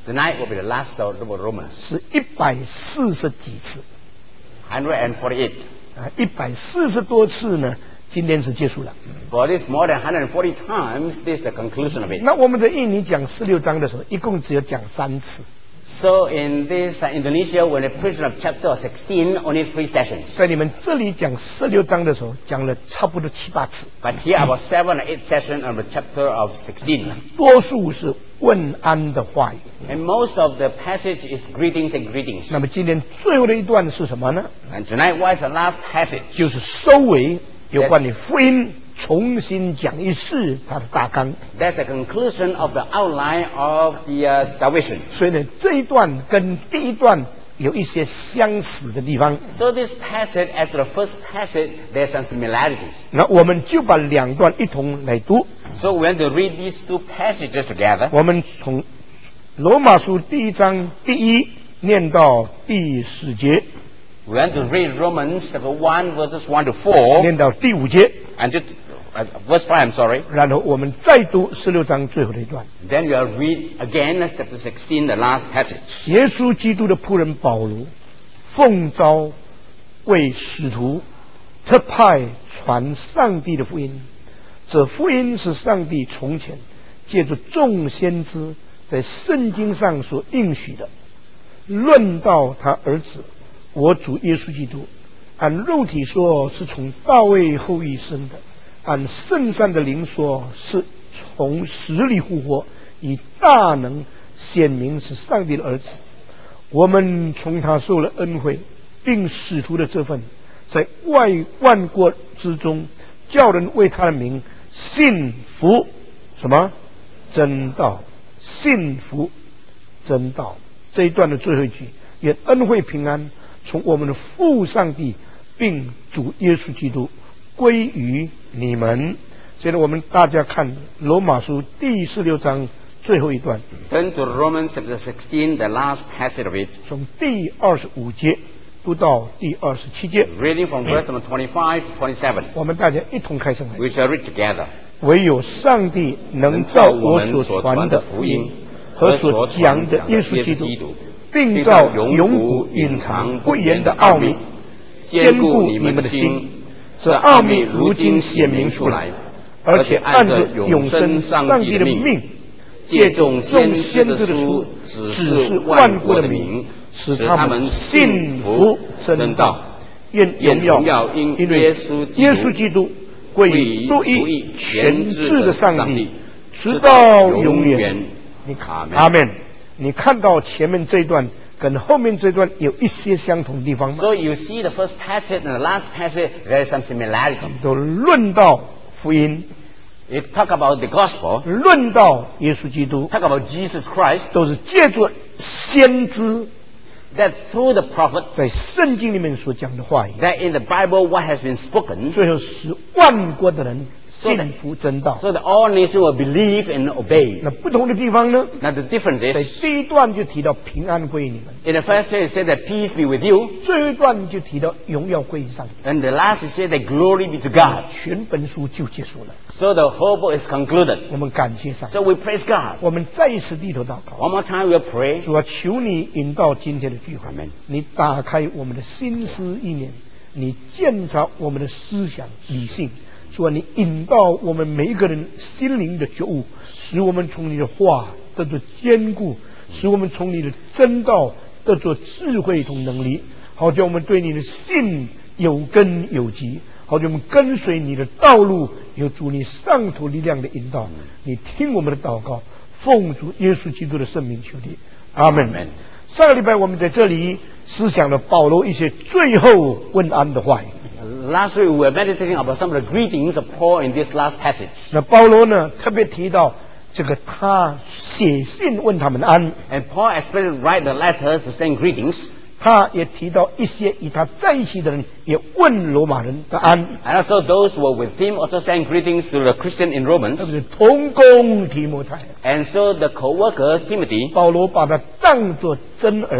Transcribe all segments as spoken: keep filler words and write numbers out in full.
Tonight will be the last of the book of Romans. 是一百四十几次， one hundred forty-eight. 啊，一百四十多次呢，今天是结束了。 For this more than one hundred forty times, this is the conclusion of it. 那我们在印尼讲十六章的时候，一共只有讲三次。 So in this uh, Indonesia, when they preach of chapter sixteen, only three sessions. 在你们这里讲十六章的时候，讲了差不多七八次， But here about seven or eight sessions of the chapter of sixteen. 多数是问安的话语。 And most of the passage is greetings and greetings. 那么今天最后的一段是什么呢？ And tonight, what is the last passage? 就是收尾有关于福音重新讲一次它的大纲。 That's the conclusion of the outline of the uh, salvation. 所以呢，这一段跟第一段有一些相似的地方。 So this passage, after the first passage, there's some similarities. 那我们就把两段一同来读。 So we want to read these two passages together. 我们从罗马书第一章第一念到第四节， We want to read Romans chapter one, verses one to four, 念到第五节， and to, uh, verse five, I'm sorry. 然后我们再读十六章最后的一段。 Then we will read again chapter sixteen, the last passage. 耶稣基督的仆人保罗，奉召为使徒，特派传上帝的福音。这福音是上帝从前借着众先知在圣经上所应许的，论到他儿子我主耶稣基督，按肉体说是从大卫后裔生的，按圣善的灵说是从死里复活，以大能显明是上帝的儿子。我们从他受了恩惠，并使徒的这份，在外万国之中，叫人为他的名信服什么真道，信服真道。这一段的最后一句，愿恩惠平安从我们的父上帝并主耶稣基督归于你们。现在我们大家看罗马书第十六章最后一段， Turn to Romans chapter sixteen, the last passage of it. 从第二十五节读到第二十七节， Reading from verse number twenty-five to twenty-seven. 我们大家一同开声来。 We shall read together. 唯有上帝能照我所传的福音和所讲的耶稣基督，并照永古隐藏不言的奥秘，坚固你们的心。这奥秘如今显明出来，而且按着永生上帝的命，借众先知的书指示万国的名，使他们信服真道。愿荣耀因为耶稣基督归于独一全智的上帝，直到永远。你看，阿们。你看到前面这一段跟后面这一段有一些相同的地方吗？ So you see the first passage and the last passage, there is some similarity. 都论到福音， It talk about the gospel, 论到耶稣基督， talk about Jesus Christ, 都是借着先知 that through the prophet, 在圣经里面所讲的话语， that in the Bible what has been spoken, 最后使万国的人信服真道。 so that all nations will believe and obey. 那不同的地方呢？ Now the difference 在 is, 第一段就提到平安归于你们， in the first place it said that peace be with you, 最后一段就提到荣耀归于上帝。 and the last it said that glory be to God. 全本书就结束了。 So the whole book is concluded. 我们感谢上帝， So we praise God. 我们再一次低头祷告。 One more time we'll pray. 主啊，求你引导今天的聚会 Amen. 你打开我们的心思意念，你鉴察我们的思想理性。主啊，你引导我们每一个人心灵的觉悟，使我们从你的话得着坚固，使我们从你的真道得着智慧同能力，好叫我们对你的信有根有基，好叫我们跟随你的道路，有主你上头力量的引导。你听我们的祷告，奉主耶稣基督的圣名求你，阿门。 Amen. 上个礼拜我们在这里思想了保罗一些最后问安的话语。 Last week we were meditating about some of the greetings of Paul in this last passage. 那保罗呢，特别提到这个他写信问他们安， And Paul especially write the letters to send greetings. 他也提到一些与他在一起的人也问罗马人的安， And also those who were with him also send greetings to the Christian in Romans. 特别是同工提摩太， And so the co-worker Timothy, 保罗把他当作真儿子，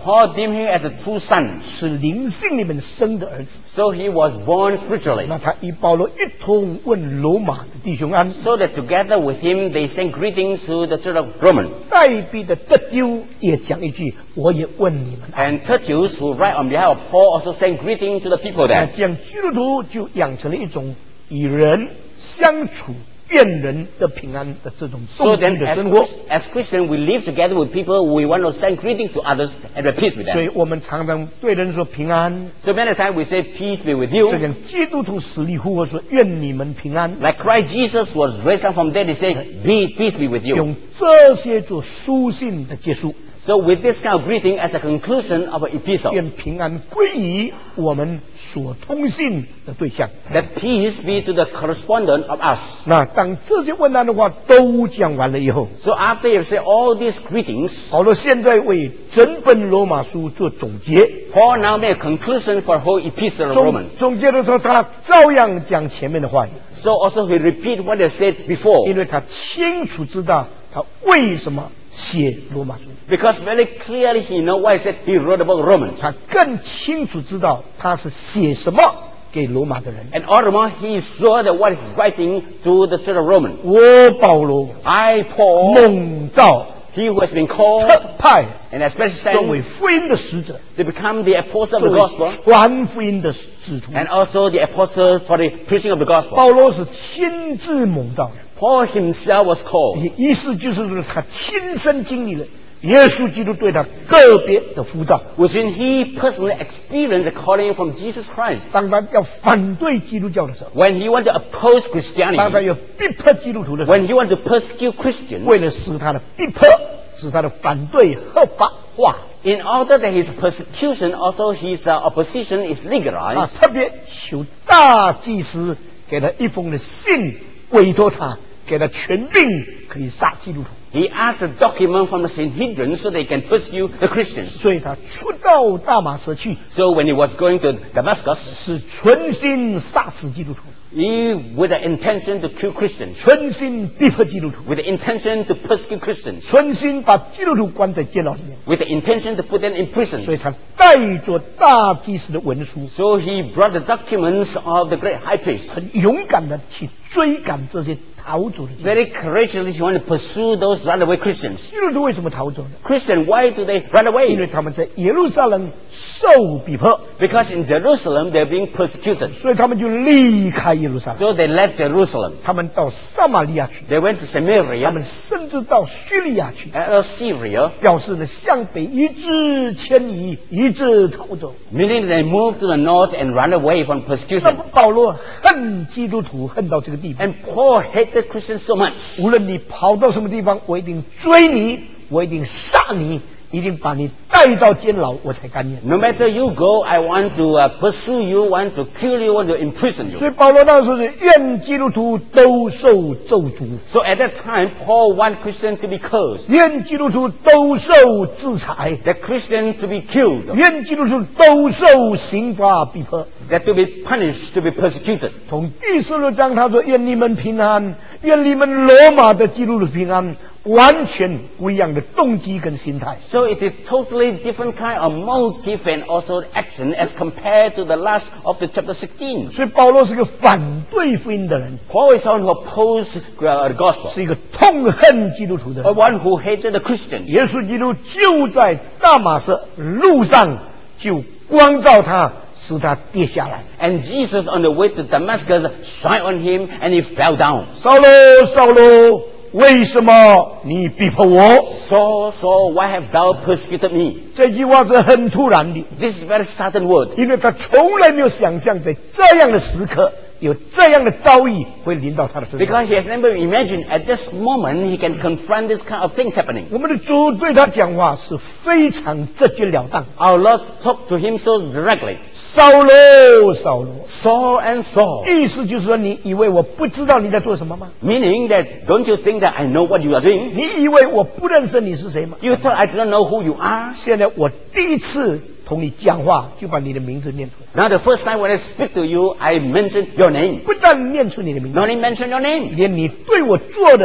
Paul deemed him as a true son. 是灵性里面生的儿子。 So he was born spiritually. 那他与保罗一同问罗马的弟兄安。 So that together with him they sent greetings to the church of Roman. 代笔的特丢也讲一句，我也问你们安。 And Tertius, who write on behalf of Paul, also sent greeting to the people 那 there. 这样基督徒就养成了一种与人相处、愿人的平安的这种 So 动机 then, 的 as, 生活。 as Christians, we live together with people. We want to send greetings to others and have peace with 所 them. 以我们常常对人说平安。 So many times we say, peace be with 这 you. 样基督徒死里复活说愿你们平安， Like Christ Jesus was raised up from dead, he said, be, peace be with you. 用这些做书信的结束。 So with this kind of greeting as a conclusion of an epistle, 愿平安归于我们所通信的对象。 that peace be to the correspondent of us. 那当这些问安的话都讲完了以后， So after you say all these greetings, 保罗现在为整本罗马书做总结。 Paul now made a conclusion for the whole epistle of 总 Romans. 总结的时候，他照样讲前面的话语， So also he repeat what he said before. 因为他清楚知道他为什么写罗马书， Because very clearly he know why he said he wrote about Romans. 他更清楚知道他是写什么给罗马的人。 And all the more he is sure that what he's writing to the church of Romans. 我保罗 I, Paul, 蒙召 he who has been called 特派 and especially 作为 sent 福音的使者， to become the apostle of 作 the 为 gospel 传福音的使徒。 and also the apostle for the preaching of the gospel. 保罗是亲自蒙召的， Paul himself was called. 意思就是说他亲身经历了耶稣基督对他个别的呼召。 Which means he personally experienced the calling from Jesus Christ. 当他要反对基督教的时候， When he wanted to oppose 当他 Christianity, 要逼迫基督徒的时候， when he wanted to persecute Christians, 为了使他的逼迫，使他的反对合法化 in order that his persecution, also his uh, opposition is 啊， legalized, 特别求大祭司给他一封的信，委托他，给他权柄可以杀基督徒。 he asked a document from the Sanhedrin so they can pursue the Christians. 所以他出到大马色去， So when he was going to Damascus, 是存心杀死基督徒， he with the intention to kill Christians, 存心逼迫基督徒， with the intention to persecute Christians, 存心把基督徒关在监牢里面。 with the intention to put them in 所以 prison. 他带着大祭司的文书， So he brought the documents of the great high priest. 很勇敢的去追赶这些逃走的基督徒。 Very courageously he wanted to pursue those runaway Christians. 基督徒为什么逃走呢？ Christian, why do they run 因为 away? 他们在耶路撒冷受逼迫， Because in Jerusalem they're being persecuted. 所以他们就离开耶路撒冷， So they left Jerusalem. 他们到撒玛利亚去， They went to 他 Samaria 们甚至到叙利亚去， and Syria, 表示呢向北一直迁移，一直逃走。 meaning they moved to the north and ran away from 那 persecution. 么保罗恨基督徒恨到这个地步， And Paul hated Christians so much. 无论你跑到什么地方，我一定追你，我一定杀你，一定把你带到监牢，我才甘愿。 No matter you go, I want to uh, pursue you, want to kill you, want to imprison 所 you. 以保罗那时候是愿基督徒都受咒诅， So at that time, Paul wanted Christians to be cursed, 愿基督徒都受制裁， that Christians to be killed, 愿基督徒都受刑罚逼迫。 that to be punished, to be persecuted. 从第十六章他说：“愿你们平安，愿你们罗马的基督徒平安。”完全不一样的动机跟心态。 So it is totally different kind of motive and also action as compared to the last of the chapter sixteen. 所以保罗是个反对福音的人， Paul is someone who opposed uh, the gospel, 是一个痛恨基督徒的 or 人。 one who hated the Christians. 耶稣基督就在大马色路上就光照他，使他跌下来。 And Jesus on the way to Damascus shine on him and he fell down. 扫罗，扫罗，为什么你逼迫我？ Saul, Saul, why have thou persecuted me? 这句话是很突然的， This is a very sudden word. 因为他从来没有想象在这样的时刻有这样的遭遇会临到他的身上。 Because he has never imagined at this moment he can confront this kind of things happening. 我们的主对他讲话是非常直截了当。 Our Lord talked to him so directly. 扫罗，扫罗， Saul and Saul. 意思就是说，你以为我不知道你在做什么吗？ Meaning that don't you think that I know what you are doing? 你以为我不认识你是谁吗？ You thought I don't know who you are? 现在我第一次同你讲话，就把你的名字念出来， Now the first time when I speak to you, I mention your name. 不但念出你的名字， Not only mention your name. 连你对我做的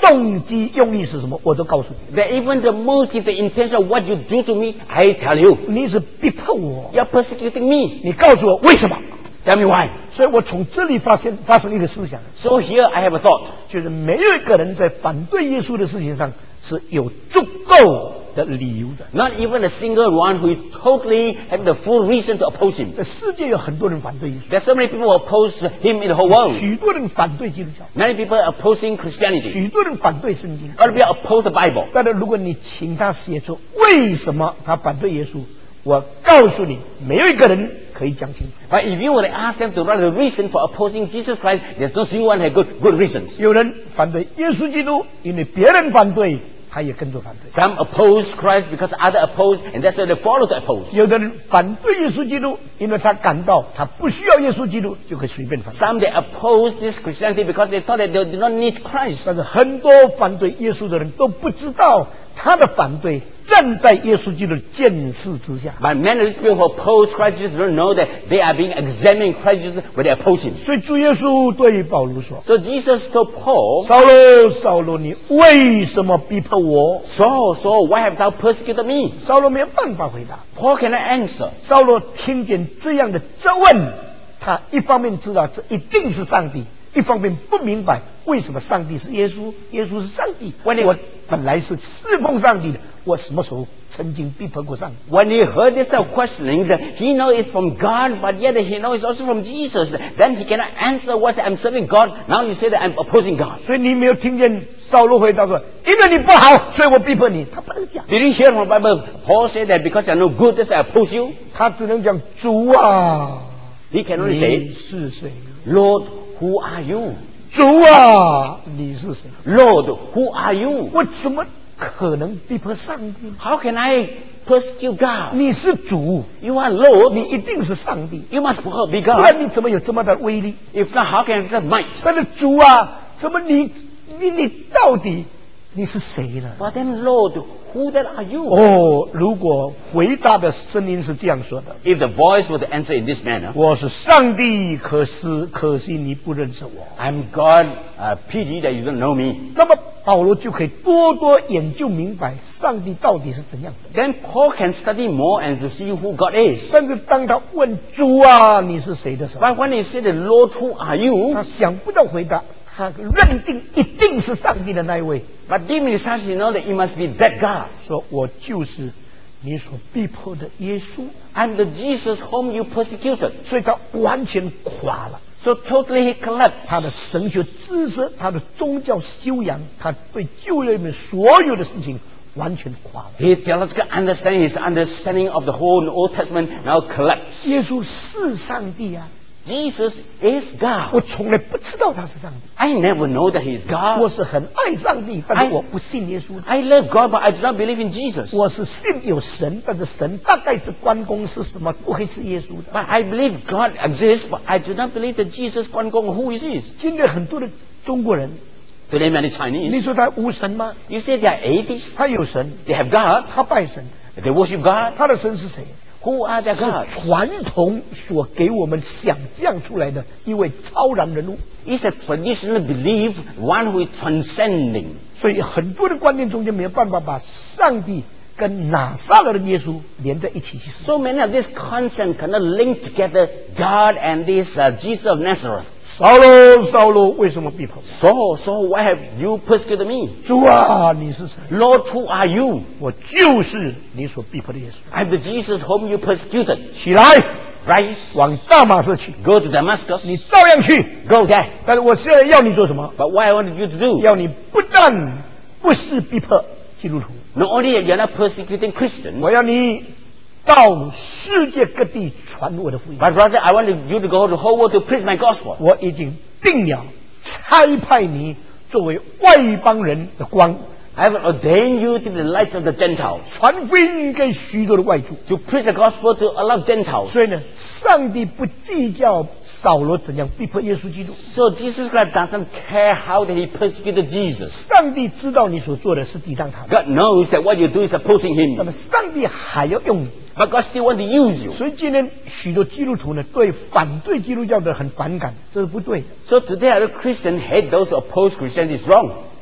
动机用意是什么，我都告诉你。 That even the motive, the intention of what you do to me, I tell you. 你是逼迫我， You're persecuting me. 你告诉我为什么？ Tell me why. 所以我从这里发现发生一个思想， So here I have a thought. 就是没有一个人在反对耶稣的事情上是有足够的理由的。 Not even a single one who totally have the full reason to oppose him. 在世界有很多人反对耶稣， There's so many people who oppose him in the whole world. 许多人反对基督教， Many people are opposing Christianity. 许多人反对圣经。 Other people oppose the Bible. 但是如果你请他写出为什么他反对耶稣，我告诉你，没有一个人可以讲清楚。 But if you were to ask them to write a reason for opposing Jesus Christ, there's no single one who has good, good reasons. 有人反对耶稣基督，因为别人反对，他也跟着反对。 Some oppose Christ because others oppose, and that's why they follow to oppose. 有的人反对耶稣基督，因为他感到他不需要耶稣基督，就可以随便反对。 Some they oppose this Christianity because they thought that they did not need Christ. 但是很多反对耶稣的人都不知道，他的反对站在耶稣基督的监视之下。 But many of these people who oppose Christ Jesus don't know that they are being examining Christ Jesus when they oppose him. 所以主耶稣对保罗说 So Jesus told Paul,：“ 扫罗，扫罗，你为什么逼迫我 Saul, Saul, why have thou persecuted me?？” 扫罗没有办法回答。 Paul cannot answer. 扫罗听见这样的质问，他一方面知道这一定是上帝，一方面不明白为什么上帝是耶稣，耶稣是上帝。 When he- 我本来是侍奉上帝的，我什么时候曾经逼迫过上帝？ When he heard this kind of questioning, that he knows it's from God, but yet he knows it's also from Jesus. Then he cannot answer what I'm serving God. Now you say that I'm opposing God. 所以你没有听见扫罗回答说：“因为你不好，所以我逼迫你。”他不能讲， Did you hear from the Bible? Paul said that because you're no good, that's why I oppose you. 他只能讲：“主啊， He can only 你 say, 是谁？ Lord, who are you? 主啊，你是谁？ Lord, who are you? 我怎么可能逼迫上帝？ How can I persecute God? 你是主， You are Lord. 你一定是上帝， You must be 不 God. 然你怎么有这么大的威力？ If not, how can I have might? 但是主啊，怎么你你你到底你是谁呢？ But then, Lord, who then are you? 哦，如果回答的声音是这样说的： If the voice were to answer in this manner, 我是上帝，可是可惜你不认识我。 I'm God, uh, pity that you don't know me. 那么保罗就可以多多研究明白上帝到底是怎样的。 Then Paul can study more and to see who God is. 但是当他问主啊，你是谁的时候， But when he said, Lord, who are you? 他想不到回答，他认定一定是上帝的那一位， But deep inside, he know that it must be that God. 说我就是你所逼迫的耶稣。 I'm the Jesus whom you persecuted. 所以他完全垮了。 So totally he collapsed. 他的神学知识，他的宗教修养，他对旧约里面所有的事情完全垮了。 His theological understanding, his understanding of the whole Old Testament now collapsed. 耶稣是上帝啊！ Jesus is 我 God. 从来不知道他是上帝， I never know that he is 我 God. 是很爱上帝，但是我不信耶稣。 I love God, but I do not believe in Jesus. 我是信有神，但是神大概是关公是什么，不会是耶稣的。 But I believe God exists, but I do not believe that Jesus, Guan Gong, who is he? 今天很多的中国人， Today many 你 Chinese, 说他无神吗？ you say they are atheists, 他有神， they have God, 他拜神， they worship God. 他的神是谁？ Who are their 是 gods? 传统所给我们想象出来的一位超然人物。 It's a traditional belief, one who is transcending. 所以很多的观念中间没有办法把上帝跟拿撒勒的耶稣连在一起去思考。 So many of these concepts cannot link together God and this uh, Jesus of Nazareth. 扫罗，扫罗，为什么逼迫我？ So, so why have you persecuted me? 主啊，你是谁？ Lord, who are you? 我就是你所逼迫的耶稣。 I'm the Jesus whom you persecuted. 起来， Rise, 往大马色去， go to Damascus, 你照样去。 go there. 但是我现在要你做什么？ But what I wanted you to do, 要你不但不是逼迫基督徒， not only that you're not persecuting Christians, 我要你到世界各地传我的福音。 but rather I wanted you to go to the whole world to preach my gospel. 我已经定了差派你作为外邦人的光， I have ordained you to be the light of the Gentiles, 传福音给许多的外族。 to preach the gospel to a lot of Gentiles. 所以呢，上帝不计较扫罗怎样逼迫耶稣基督， So Jesus Christ doesn't care how that he persecuted Jesus. 上帝知道你所做的是抵挡他的， God knows that what you do is opposing 那 him. 么上帝还要用你。 But God still wants to use you. 所以今天许多基督徒呢，对反对基督教的很反感，这是不对的。 So today, a Christian hate those who oppose Christianity is wrong.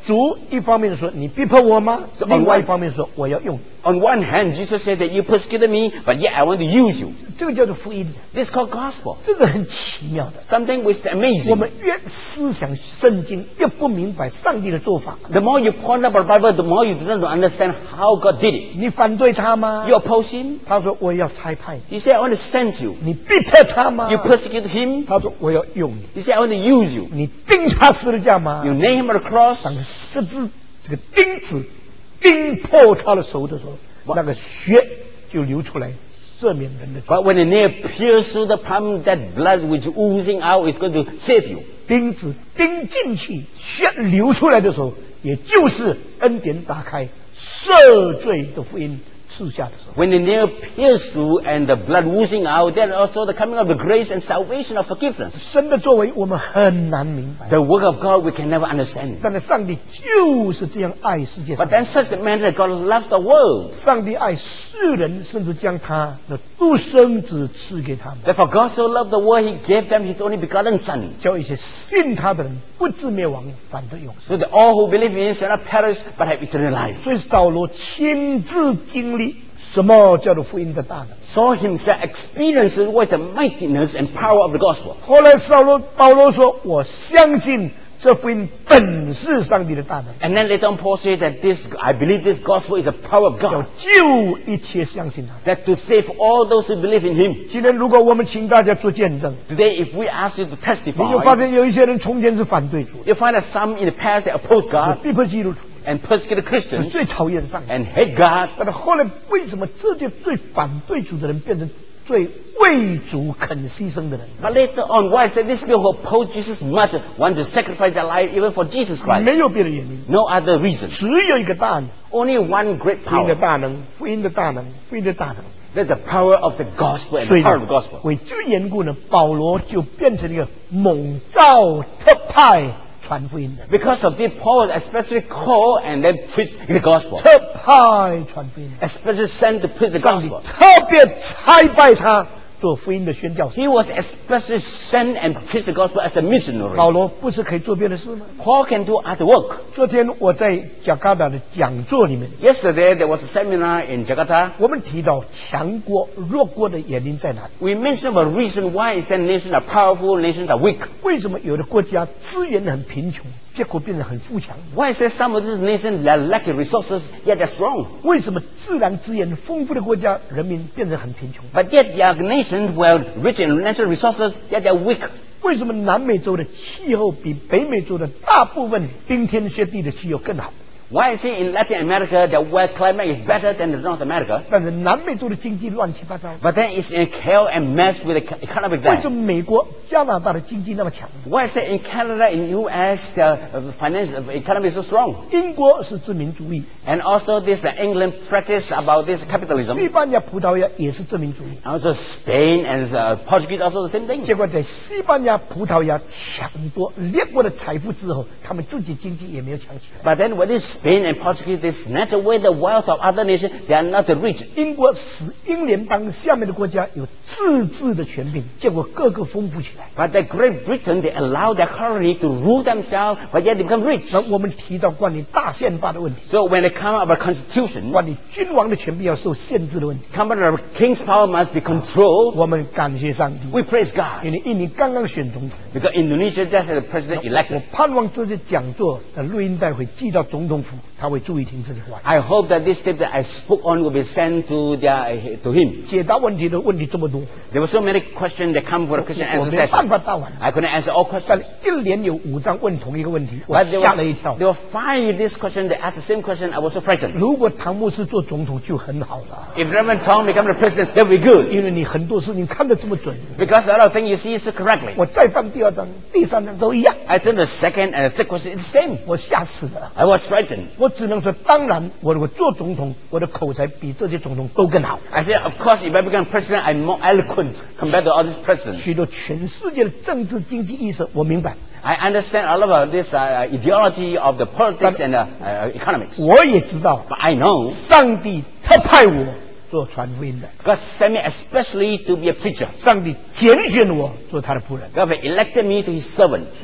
主一方面说你逼迫我吗？ So 另外 on 一方面说我要用你。 On one hand, Jesus said that you persecuted me, but yet I want to use you. 这个叫做福音， This is called gospel. 这个很奇妙的。 Something which is 我 amazing. 们越思想圣经，越不明白上帝的做法。 The more you ponder about the Bible, the more you don't understand how God did it. 你反对他吗？ You oppose him. 他说我要差派你。 You say, I want to send you. 你逼迫他吗？ You persecute him. 他说我要用你。 You say, I want to use you. 你钉他十字架吗？ You nail him on the cross. 当十字这个钉子钉破他的手的时候，那个血就流出来，赦免人的罪。 But when the nail pierces through the palm, that blood which is oozing out is going to save you. 钉子钉进去，血流出来的时候，也就是恩典打开，赦罪的福音赐下的时候。 When the nail pierces through and the blood oozing out, then also the coming of the grace and salvation of forgiveness. 神的作为我们很难明白， The work of God we can never understand. 但是上帝就是这样爱世界上 But。then such a manner that God loves the world. 上帝爱世人，甚至将他的独生子赐给他们， Therefore God so loved the world, He gave them His only begotten Son. 叫一些信他的人不至灭亡，反得永生。 So that all who believe in Him shall not perish but have eternal life. 所以扫罗亲自经历什么叫做福音的大能。 Saw himself experience what the mightiness and power of the gospel. 后来扫罗保罗说：“我相信这福音本是上帝的大能， And then later on Paul said that this, I believe this gospel is the power of 要 God. 救一切相信他。 That to save all those who believe in Him. 今天如果我们请大家做见证， Today if we ask you to 你就发 testify, 现有一些人从前是反对主的， you find that some in the past that oppose 是 God 逼迫基督徒， and persecute 是 Christians 最讨厌上帝。 and hate God. 但是后来为什么这些最反对主的人变成最为主肯牺牲的人？ But later on, why is that these people who oppose Jesus much want to sacrifice their life even for Jesus Christ? 没有别的原因， No other reason. 只有一个大能， Only one great 福音的 power. 大能，福音的大能，福音的大能。 That's the power of the gospel and 所 the 以 power 呢 of the gospel. 为这个缘故呢，保罗就变成一个猛造特派传福音的， Because of this, Paul was especially called and then preached the gospel. 特派传福音的。 Especially sent to preach the 上帝 gospel. 特别差派他做福音的宣教士。 He was especially sent and preached the gospel as a missionary. 保罗不是可以做别的事吗？ Paul can do other work. 昨天我在加拿大的讲座里面， Yesterday, there was a seminar in Jakarta. 我们提到强国弱国的原因在哪里？ We mentioned a reason why is that nations are powerful, nations are weak. 为什么有的国家资源很贫穷，结果变得很富强？ Why is that some of these nations are lacking resources, yet they're strong? 为什么自然资源丰富的国家人民变得很贫穷？ But yet there are nations who are rich in natural resources, yet they're weak. 为什么南美洲的气候比北美洲的大部分冰天雪地的气候更好？ Why is it in Latin America the weather climate is better than the North America? 但是南美洲的经济乱七八糟。 But then it's in chaos and mess with the economic 为什 there. 么美国、加拿大的经济那么强？ Why is it in Canada, in U S, the uh, finance uh, economy is so strong? 英国是殖民主义， And also this uh, England practice about this 西 capitalism. 班牙、葡萄牙也是殖民主义。 Also Spain and uh, Portuguese also the same thing. 结果在西班牙、葡萄牙抢夺列国的财富之后，他们自己经济也没有强起来。 But then when this Spain and Portuguese, they snatch away the wealth of other nations, they are not rich. 英国使英联邦下面的国家有自治的权柄，结果各个丰富起来。 But the Great Britain, they allow their colony to rule themselves, but yet they become rich. 那我们提到关于大宪法的问题， So when they come up with a constitution, 关于君王的权柄要受限制的问题， come up with a king's power must be controlled. 我们感谢上帝， We praise God. 因为印尼刚刚选总统。 Because Indonesia just had a president 我 elected. 盼望这些讲座的录音带会寄到总统府，他会注意听这些话。 I hope that this tape that I spoke on will be sent to their, to him. 解答问题的问题这么多， There were so many questions that come for a question 我 answer 没办 session. 法答完。 I couldn't answer all 但 questions. 一连有五张问同一个问题，我 But there 吓了一跳 were,。there were five this question that asked the same question. I was so frightened. 如果唐牧师做总统就很好了， If Reverend Tom become the president, that would be good. 因为你很多事情看得这么准。 Because a lot of things you see so correctly. 我再翻第二张、第三张都一样， I think the second and the third question is the same. 我吓死了。 I was frightened. 我只能说，当然，我如果做总统，我的口才比这些总统都更好。 I said, of course, if I become president, I'm more eloquent compared to all these presidents. 许多全世界的政治经济意识，我明白， I understand a lot about this uh, ideology of the politics and uh, uh, economics. 我也知道， But I know 上帝特派我做传福音的， God sent me especially to be a preacher. 上帝拣选我做他的仆人， God elected me to His servant. 所以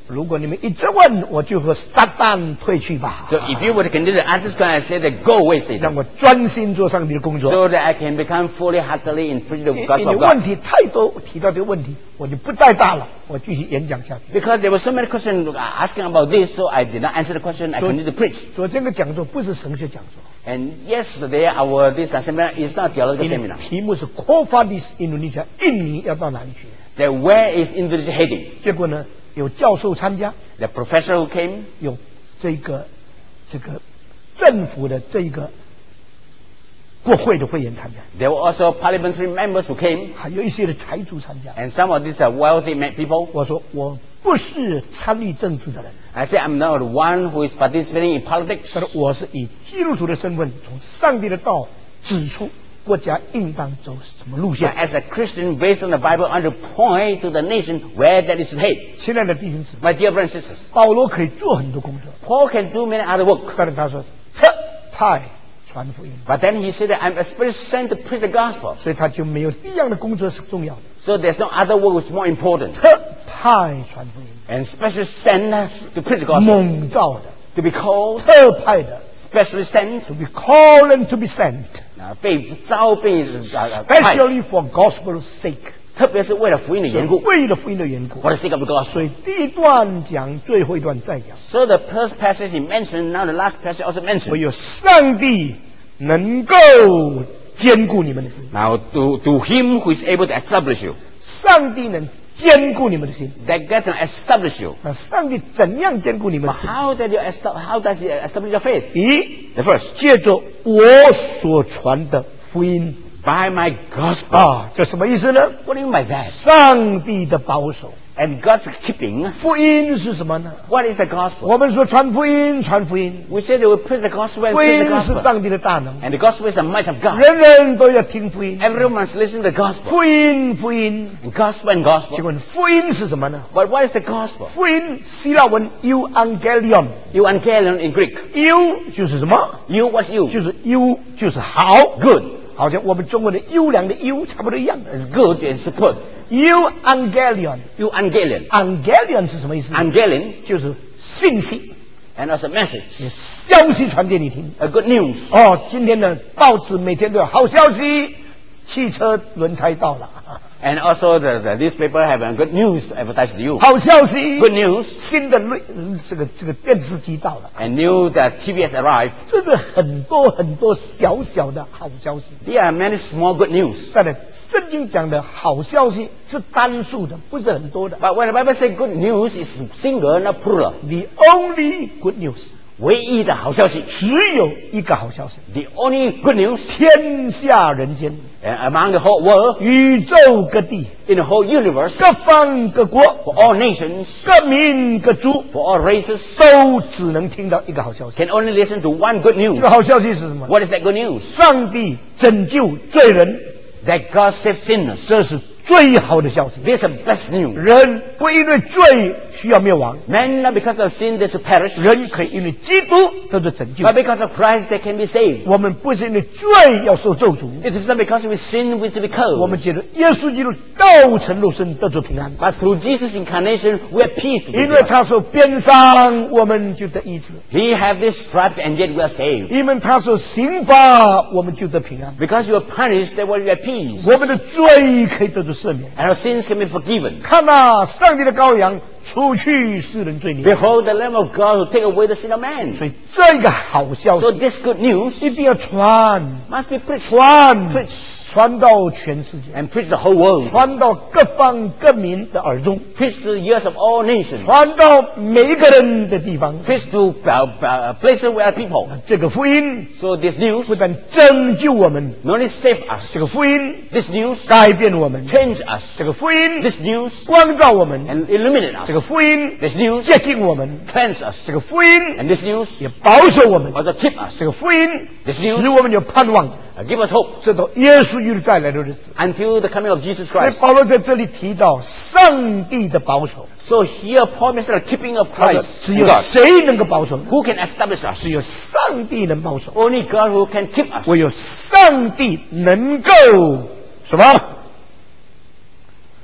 如果你们一直问，我就和撒旦退去吧。 So if you were to continue to ask this question, I say that go away, Satan. 让我专心做上帝的工作。 So that I can become fully, heartily in preaching the 你 gospel 你 of 问 God. 题太多，提到这个问题，我就不再答了，我继续演讲下去。 Because there were so many questions asking about this, so I did not answer the question. I 昨 continued to preach. 昨天的讲座不是神学讲座， And yesterday, our this seminar is not theological 因为 seminar. 题目是 Quo Vadis Indonesia， 印尼要到哪里去？ That where is Indonesia heading? 结果呢，有教授参加， The professor who came, 有这个这个政府的这个国会的会员参加， there were also parliamentary members who came, 还有一些的财主参加。 and some of these are wealthy ma- people. 我说我不是参与政治的人， I say I'm not the one who is participating in politics. 但是我是以基督徒的身份，从上帝的道指出国家应当走什么路 But 线。 as a Christian, based on the Bible, I want to point to the nation where that is to head. 亲爱的弟兄姊妹， My dear brothers and sisters, 保罗可以做很多工作， Paul can do many other work. 但是他说特派传福音， But then he said that I'm especially sent to preach the gospel. 所以他就没有第一样的工作是重要的， So there's no other work which is more important. 特派传福音， And specially sent to preach the gospel. 蒙召的， To be called, 特派的 specially sent. ，to be called and to be sent， 啊，被招被呃派， especially for gospel's sake， 特别是为了福音的缘故。 为了福音的缘故。 For the sake of the 所 gospel. 以第一段讲，最后一段再讲。 So the first passage he mentioned, now the last passage also 唯 mentioned. 有上帝能够兼顾你们的心， Now to to him who is able to establish you, 上帝能兼顾你们的心。 that God can establish you. 那上帝怎样兼顾你们 But 的心？ how that you establish? How does he establish your faith? 一， The first, 借着我所传的福音 by my gospel. 啊，这什么意思呢？ What do you mean by that? 上帝的保守。 And God's keeping. 福音是什么呢？ What is the gospel? 我们说传福音，传福音， We say that we preach the gospel and 福 preach 音 the 是 gospel. 上帝的大能， And the gospel is the might of God. 人人都要听福音。 Everyone must listen to the gospel. 福音，福音。 And gospel and 请 gospel. 问福音是什么呢？ But what is the gospel? 福音希腊文 euangelion， Evangelion in Greek. eu 就是什么？ You, what's you? 就是优，就是好 Good. 好像我们中国的优良的优差不多一样的。 It's good and superb. euangelion，angelion Evangelion. 是什么意思？ Angelion 就是信息， and also message. 消息传给你听。 A good news. 哦，今天的报纸每天都有好消息，汽车轮胎到了， And also the, the newspaper have a good news advertised to you. 好消息， Good news. 新的瑞这个这个电视机到了， And new that T V has arrived. 这是很多很多小小的好消息。 There are many small good news. 再来，圣经讲的好消息是单数的，不是很多的。 But when the Bible says good news, it's singular, not plural. The only good news， 唯一的好消息。 只有一个好消息， The only good news 天下人间， uh, among the whole world, 宇宙各地， in the whole universe, 各方各国， for all nations, 各民各族， for all races, 都只能听到一个好消息。 can only listen to one good 这 news. 个好消息是什么？ What is that good news? 上帝拯救罪人， That God saves sinners. 这是最好的消息。 This is the best news. 人不因为罪需要灭亡， Men not because of sin they should perish, 人可以因为基督得到拯救。 but because of Christ they can be saved. 我们不是因为罪要受咒诅， It is not because we sin we should be 我 cursed, 们借着耶稣基督道成肉身得着平安， but through Jesus' incarnation we have peace. with 因为 God. 他受鞭伤，我们就得医治； He have this stripe and yet we are saved. 因为他受刑罚，我们就得平安。 Because you are punished, that we have peace. 我们的罪可以得到赦免。 And our sins can be forgiven. 看呐、上帝的羔羊除去世人罪孽。 Behold the Lamb of God who take away the sin of man. 所以这个好消 So 息 this good news 一定要传， must be preached, 传 preached, 传到全世界， and preached the whole world. 传到各方各民的耳中， Preached to the ears of all nations. 传到每一个人的地方。 Preached to uh, uh, places where people. 这个福音 So this news 不但拯救我们， not only save us, 这个福音 this news 改变我们， change us, 这个福音 this news 光照我们， and illuminate 这个 us, 福音 this news 接近我们， cleanse us, 这个福音 and this news 也保守我们， also keep us, 这个福音 This news 使我们有盼望， uh, give us hope 直到耶稣基督再来的日子。 until the coming of Jesus 所以 Christ. 保罗在这里提到上帝的保守， So here Paul mentioned the keeping of 他说 Christ 只 and 有 God. 谁能够保守呢？ Who can establish us? 只有上帝能保守， Only God who can keep us. 唯有上帝能够什么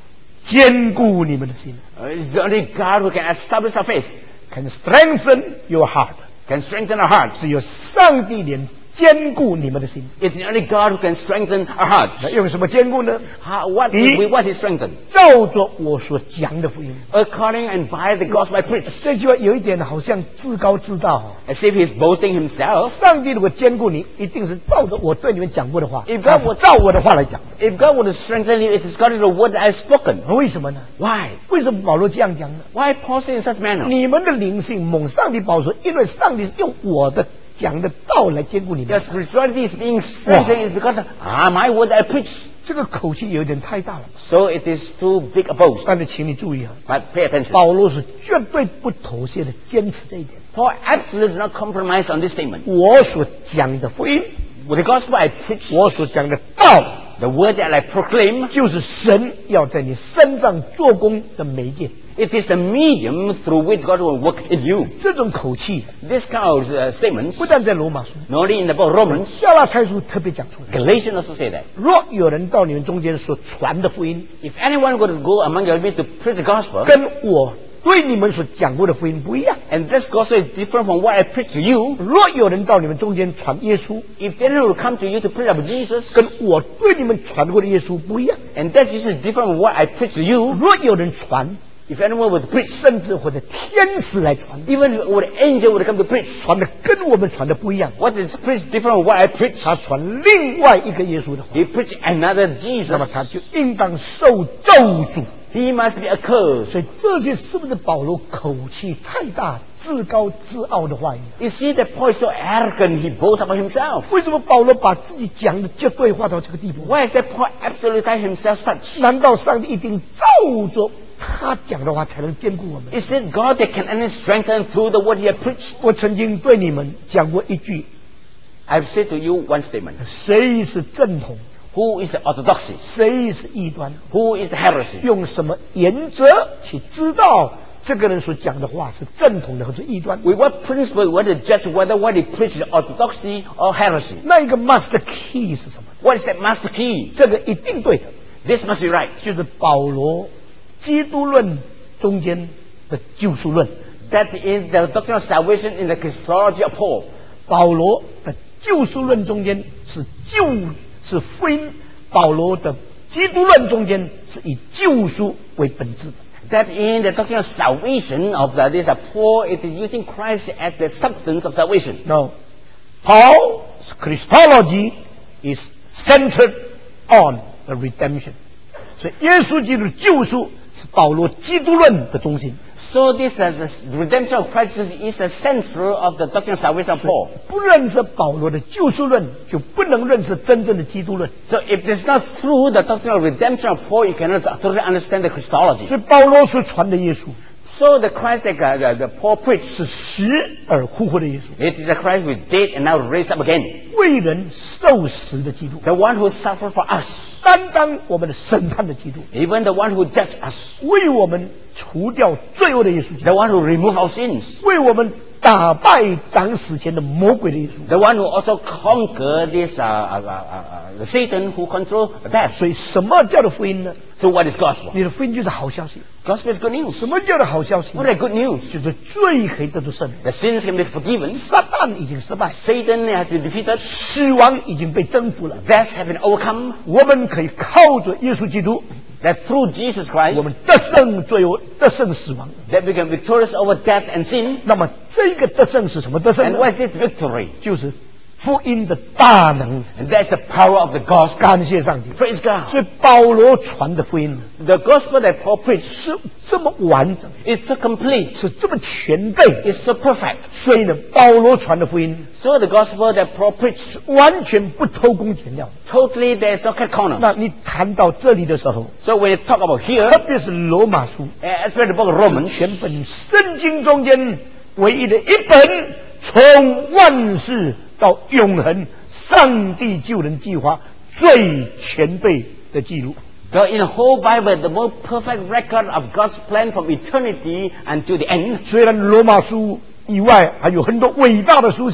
坚固你们的心 It's only God who can establish our faith, ，can strengthen your heart。 can strengthen our hearts. 只有上帝能坚固你们的心。 It's only God who can strengthen our 那 hearts. 用什么坚固呢？ How, what, He- with what He strengthened? 照着我所讲的福音。 According and by the gospel I preach. 这句话有一点好像自高自大哦。 As if He's boasting Himself. 上帝如果坚固你，一定是照着我对你们讲过的话， If 他 God 是 would- 照我的话来讲。 If God would strengthen you, it is according to the word that I've spoken. 为什么呢？ Why? 为什么保罗这样讲呢？ Why Paul say in such manner? 你们的灵性蒙上帝保守，因为上帝是用我的讲的道来坚固你们 Your。spirituality is being strengthened is because of ah, my word that I preach. 这个口气有点太大了， So it is too big a boast. 但是请你注意啊， But pay attention. 保罗是绝对不妥协的，坚持这一点。 Paul absolutely did not compromise on this statement. 我所讲的福音， With the gospel I preach, 我所讲的道， the word that I proclaim, 就是神要在你身上做工的媒介。 it is the medium through which God will work in you. 这种口气 This kind of uh, statements, 不但在罗马书、 not only in the book of Romans, 加拉太书特别讲出来。 Galatians also say that. 若有人到你们中间所传的福音， If anyone were to go among your midst to preach the gospel, 跟我对你们所讲过的福音不一样。 and this gospel is different from what I preach to you, 若有人到你们中间传耶稣， if anyone will come to you to preach about Jesus, 跟我对你们传过的耶稣不一样。 and that Jesus is different from what I preach to you, 若有人传， if anyone would preach, 甚至或者天使来传， even when an angel would come to preach, 传的跟我们传的不一样。 what is preached different from what I preach? 他传另外一个耶稣的话， He preached another 那 Jesus. 么他就应当受咒诅。 He must be accursed. 所以这些是不是保罗口气太大、自高自傲的话语？ You see that Paul is so arrogant, he boasts about himself. 为什么保罗把自己讲的绝对化到这个地步？ Why is that Paul absolutize himself such? 难道上帝一定照着他讲的话才能兼顾我们？ Is it God that can only strengthen through the word he has preached? 我曾经对你们讲过一句： I've said to you one statement. 谁是正统， Who is the orthodoxy? 谁是异端？ Who is the heresy? 用什么原则去知道这个人所讲的话是正统的或者异端？ With what principle we want to judge whether what he preaches is orthodoxy or heresy? 那一个 master key 是什么？ What is that master key? 这个一定对的， This must be right. 就是保罗基督论中间的救赎论。 That is the doctrine of salvation in the Christology of Paul. 保罗的救赎论中间是救是福音，保罗的基督论中间是以救赎为本质的。 That in the doctrine of salvation of the, this uh, Paul, it is using Christ as the substance of salvation. No, Paul's Christology is centered on the redemption. 所以耶稣基督的救赎是保罗基督论的中心。 So this as the redemption of Christ is the center of the doctrine of salvation of Paul. 不认识保罗的救赎论，就不能认识真正的基督论。 So if it's not through the doctrine of redemption of Paul, you cannot totally understand the Christology. 所以保罗所传的耶稣 So the Christ that uh, the, the Paul preached, 是死而复活的耶稣， it is the Christ who is dead and now raised up again. 为人受死的基督， The one who suffered for us. 担当我们的审判的基督， Even the one who judged us. 为我们除掉罪恶的耶稣基督， The one who removed our sins. 为我们打败掌死前的魔鬼的耶稣。 The one who also conquered this uh, uh, uh, uh, Satan who controls death. 所以什么叫做福音呢？ So what is gospel? 你的福音就是好消息。 Gospel is good news. 什么叫做好消息？ What are good news? 就是罪可以得到赦免， The sins can be forgiven. 撒旦已经失败， Satan has been defeated. 死亡已经被征服了。 Death has been overcome. 我们可以靠着耶稣基督， That through Jesus 我 Christ, 们得胜罪恶，得胜死亡。 that we can be victorious over death and sin. 那么这个得胜是什么得胜 And 呢？ what is this victory? 就是福音的大能。 And that's the power of the gospel. 感谢上帝。 Praise God. 所以保罗传的福音 The gospel that Paul preached 是这么完整， is so complete. 是这么全备。 It's so perfect. 所以呢，保罗传的福音 So the gospel that Paul preached, 完全不偷工减料。 totally there's no cut 那 corners. 你谈到这里的时候， So when you talk about 特 here, 别是罗马书， especially the book of Romans, 全本圣经中间唯一的一本，从万世到永恒，上帝救人计划最全备的记录。 the, in the whole Bible, the most perfect record of God's plan from eternity until the end. 虽然罗马书以外还有很多伟大的书信，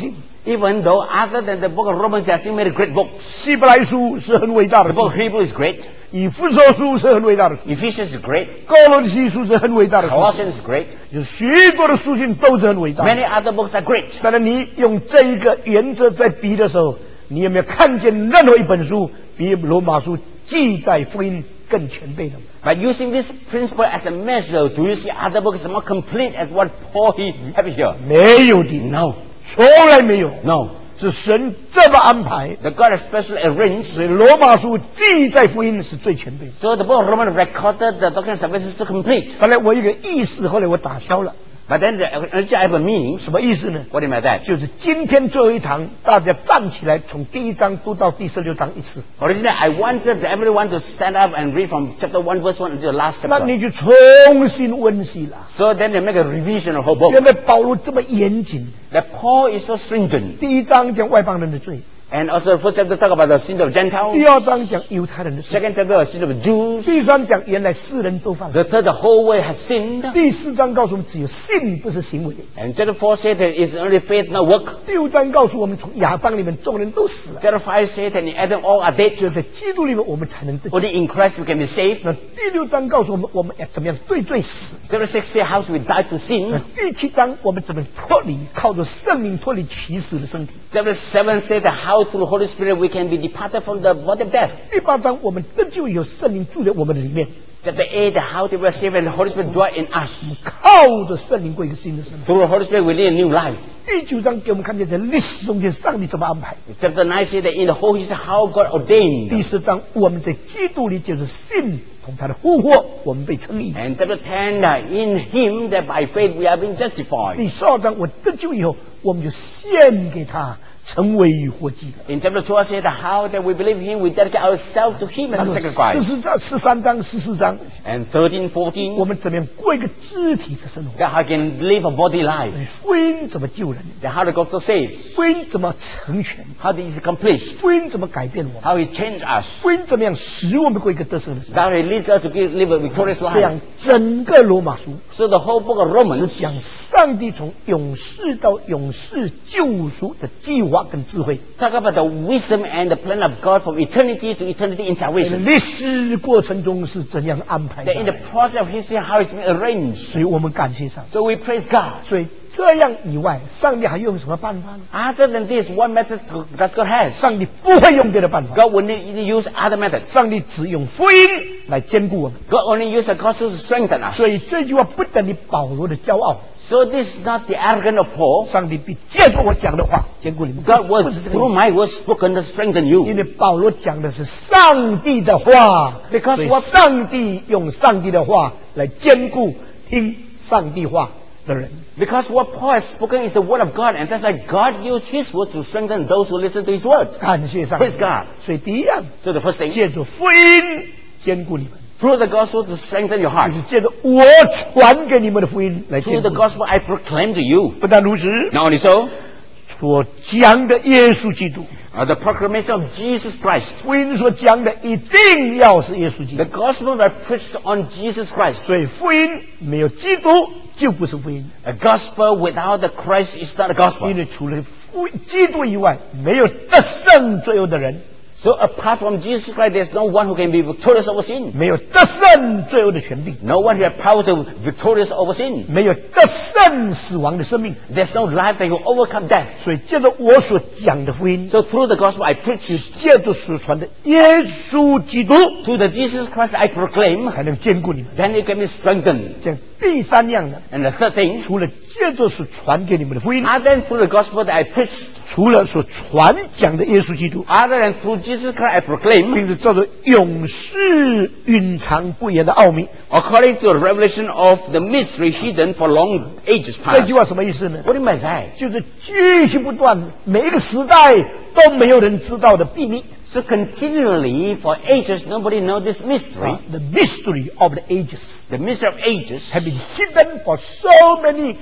Even though other than the book of Romans, there are still many great books. 希伯来书是很伟大的 The 书 book，of Hebrew is great. 以弗所书是很伟大的书， Ephesians is great. 哥罗西书是很伟大的书， Colossians is great. 有许多的书信都是很伟大的。 Many other books are great. 当然，你用这一个原则在比的时候，你有没有看见任何一本书比罗马书记载福音更全备的？ By using this principle as a measure, do you see other books more complete as what Paul he have here? 没有的， No. 从来没有。 No. 是神这么安排， The God has specially arranged. 所以罗马书记载福音是最全备的。 So the book of Romans recorded the doctrine of salvation is complete. 本来我有个意思，后来我打消了。 But then the, actually I have a meaning. 什么意思呢？ What do you mean by that? 就是今天最后一堂，大家站起来，从第一章读到第十六章一次。 Originally, I wanted everyone to stand up and read from chapter one, verse one until the last 那 chapter. 你就重新温习了。 So then they make a revision of the whole book. 原来保罗这么严谨， That Paul is so stringent. 第一章讲外邦人的罪， And also the first chapter talk about the sin of Gentiles. 第二章讲犹太人的罪， Second chapter, the sin of Jews. 第三讲原来世人都犯罪， The third, the whole world has sinned. 第四章告诉我们只有信不是行为， And chapter four said that it's only faith, not work. 第五章告诉我们从亚当里面众人都死了， Chapter five said that in Adam all are dead. 只有在基督里面我们才能得救。 Only in Christ we can be saved. 那第六章告诉我们我们要怎么样对罪死。 Chapter six said how we die to 那 sin. 第七章我们怎么脱离靠着圣灵脱离起死的身体。 Chapter seven said that how through the Holy Spirit we can be departed from the body of death. 第八章我们得救以后，圣灵住在我们的里面， Chapter eight, how to be saved and the Holy Spirit dwell in us. 靠着圣灵过一个新的生活。 Through the Holy Spirit we live a new life. 第九章给我们看见在历史中间上帝怎么安排。 Chapter nine said that in the whole history how God 第 ordained. 十章我们在基督里就是信同他的复活，我们被称义。 And chapter ten, uh, in Him that by faith we have been justified. 第十二章我得救以后，我们就献给他，成为活祭的。 In chapter twelve said how that we believe Him, we dedicate ourselves to Him as a 十 sacrifice. 四章、十三章、十四章， And thirteen, 我 fourteen, 们怎么样过一个肢体的生活？ that how can live a body life. 福音怎么救人？ That how the gospel saves. 福音怎么成全？ How it is accomplished. 福音怎么改变我们？ How He changed us. 福音怎么样使我们过一个得胜的生活？ How He leads us to give- live a victorious 这 life. 样，整个罗马书 So the whole book of 是 Romans 讲上帝从永世到永世救赎的计划跟智慧。 talk about the wisdom and the plan of God from eternity to eternity in 在 salvation. 历史过程中是怎样安排 That in the 的？ process of history, how it's been arranged. 所以我们感谢上帝。 So we praise God. 所以这样以外，上帝还用什么办法呢？ Other than this, what method does God have? 上帝不会用别的办法， God will need to use other methods. 上帝只用福音来兼顾我们。 God only uses the gospel to strengthen us. 所以这句话不等于保罗的骄傲。 So this is not the arrogance of Paul. 上帝必借着我讲的话兼顾你们。 God 不 was 是这个意 through 思 my words spoken to strengthen 因 you. 为保罗讲的是上帝的话， Because 所以 what- 上帝用上帝的话来兼顾听上帝话的人。 Because what Paul has spoken is the word of God, and that's why God used His word to strengthen those who listen to His word. 感谢上帝 Praise God. 所以第一样， So the first thing, 借着福音兼顾你们， through the gospel to strengthen your 就 heart. 是借着我传给你们的福音来兼 Through 顾 the 你们。 gospel I proclaim to you. 不但如此， Not only so, 所讲的耶稣基督， uh, the proclamation of Jesus Christ. 福音所讲的一定要是耶稣基 The 督。 gospel that preached on Jesus Christ. 所以福音没有基督就不是福音， A gospel without the Christ is not a 因 gospel. 为除了福基督以外，没有得胜罪恶的人， So apart from Jesus Christ, there's no one who can be victorious over sin. 没有得胜罪恶的权柄， No one who has power to victorious over sin. 没有得胜死亡的生命。 There's no life that will overcome death. 所以借着我所讲的福音， So through the gospel I preach, 就借着所传的耶稣基督， through the Jesus Christ I proclaim, 才能兼顾你们。 then you can be strengthened. 这样第三样呢， And the third thing, 除了借着所传给你们的福音， other than through the gospel that I preach, 除了所传讲的耶稣基督， other than through Jesus Christ I proclaim, 并且照着永世蕴藏不言的奥秘。 according to the revelation of the mystery hidden for long ages 这 past. 句话什么意思呢？ What do you mean by that? 就是继续不断，每一个时代都没有人知道的秘密。 So continually, for ages, nobody knows this mystery. The mystery of the ages The mystery of ages have been hidden for so many,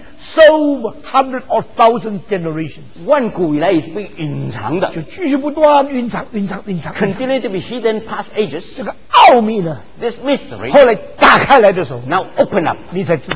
so hundred or thousand generations。 万古以来也是被隐藏的， 就继续不断蕴藏、蕴藏、蕴藏。 continue to be hidden past ages. 这个奥秘呢， This mystery 后来打开来的时候， now open up. 你才知道，